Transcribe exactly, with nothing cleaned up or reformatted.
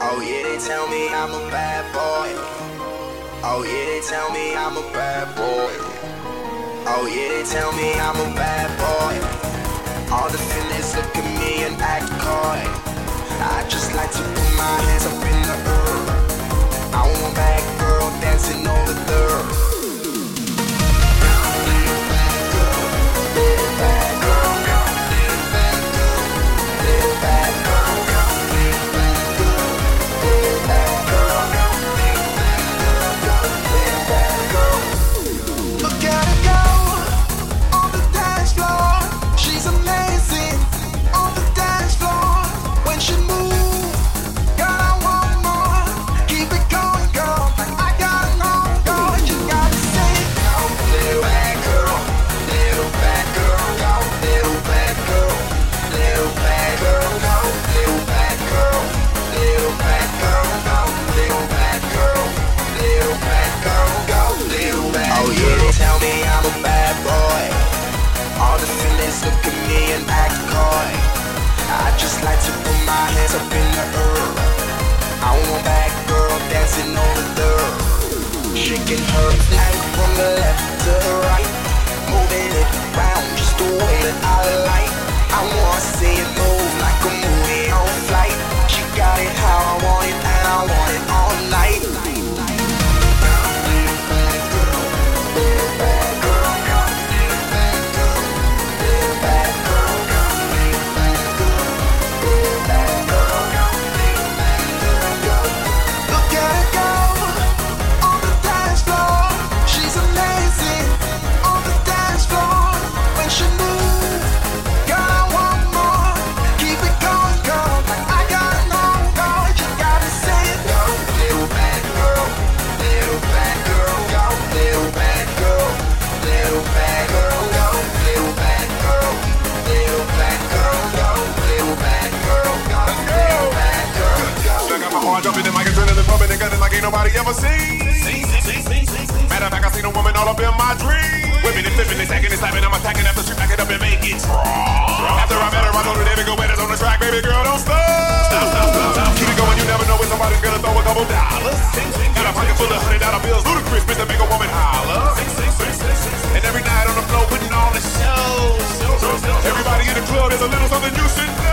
Oh yeah, they tell me I'm a bad boy. Oh yeah, they tell me I'm a bad boy. Oh yeah, they tell me I'm a bad boy. All the feelings look at me and act coy. I just like to put my hands up in the earth. I want a bad girl dancing on the dirt. Look at me and act coy. I just like to put my hands up in the earth. I want a bad girl dancing on the dirt. Shaking her flag from the left to the right, moving it around just the way that I like. I wanna see it move like a movie on flight. She got it how I want it and I want it all night. Jumping in my adrenaline pumping and gunning like ain't nobody ever seen. Matter of fact, I seen a woman all up in my dream. Whipping and flipping and stacking and slapping, I'm attacking after she back it up and make it raw. After I met her, I told her there to go with us on the track, baby girl, don't stop. Stop, stop, stop, stop. Keep it going, you never know when somebody's gonna throw a couple dollars. Got a pocket full of hundred dollar bills, ludicrous, bitch, to make a woman holler. And every night on the floor putting on the shows. Everybody in the club, there's a little something you should know.